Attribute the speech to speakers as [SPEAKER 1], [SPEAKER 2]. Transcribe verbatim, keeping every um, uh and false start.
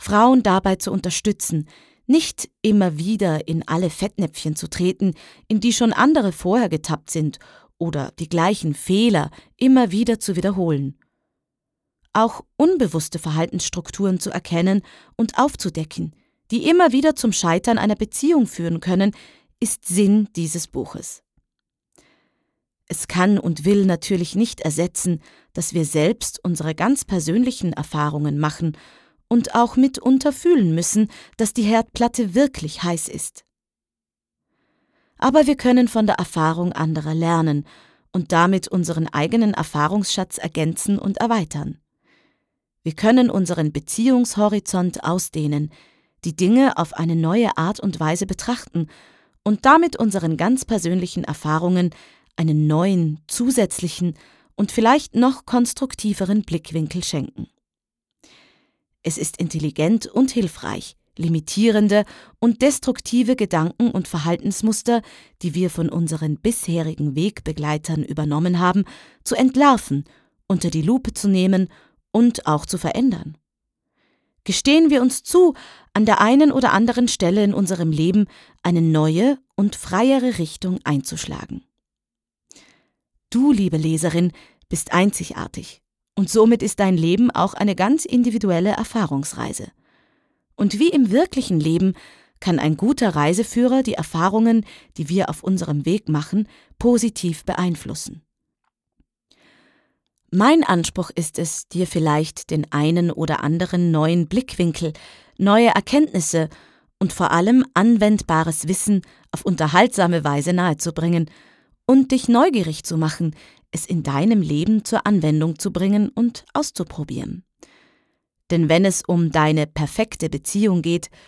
[SPEAKER 1] Frauen dabei zu unterstützen, nicht immer wieder in alle Fettnäpfchen zu treten, in die schon andere vorher getappt sind, oder die gleichen Fehler immer wieder zu wiederholen. Auch unbewusste Verhaltensstrukturen zu erkennen und aufzudecken, die immer wieder zum Scheitern einer Beziehung führen können, ist Sinn dieses Buches. Es kann und will natürlich nicht ersetzen, dass wir selbst unsere ganz persönlichen Erfahrungen machen und auch mitunter fühlen müssen, dass die Herdplatte wirklich heiß ist. Aber wir können von der Erfahrung anderer lernen und damit unseren eigenen Erfahrungsschatz ergänzen und erweitern. Wir können unseren Beziehungshorizont ausdehnen, die Dinge auf eine neue Art und Weise betrachten und damit unseren ganz persönlichen Erfahrungen einen neuen, zusätzlichen und vielleicht noch konstruktiveren Blickwinkel schenken. Es ist intelligent und hilfreich, limitierende und destruktive Gedanken und Verhaltensmuster, die wir von unseren bisherigen Wegbegleitern übernommen haben, zu entlarven, unter die Lupe zu nehmen und auch zu verändern. Gestehen wir uns zu, an der einen oder anderen Stelle in unserem Leben eine neue und freiere Richtung einzuschlagen. Du, liebe Leserin, bist einzigartig und somit ist dein Leben auch eine ganz individuelle Erfahrungsreise. Und wie im wirklichen Leben kann ein guter Reiseführer die Erfahrungen, die wir auf unserem Weg machen, positiv beeinflussen. Mein Anspruch ist es, dir vielleicht den einen oder anderen neuen Blickwinkel, neue Erkenntnisse und vor allem anwendbares Wissen auf unterhaltsame Weise nahezubringen und dich neugierig zu machen, es in deinem Leben zur Anwendung zu bringen und auszuprobieren. Denn wenn es um deine perfekte Beziehung geht,